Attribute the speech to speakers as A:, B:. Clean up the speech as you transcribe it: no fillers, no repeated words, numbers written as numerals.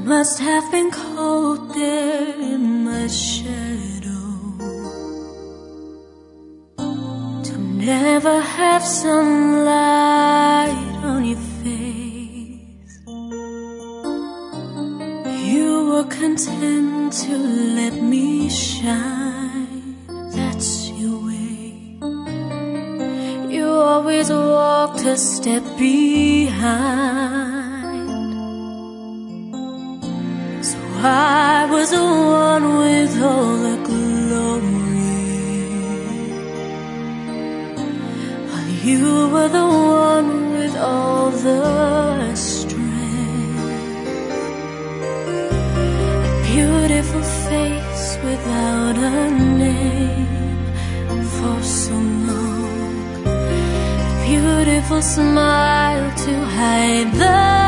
A: must have been cold there in my shadow, to never have sunlight on your face. You were content to let me shine, that's your way. You always walked a step behind. I was the one with all the glory, while you were the one with all the strength. A beautiful face without a name for so long, a beautiful smile to hide the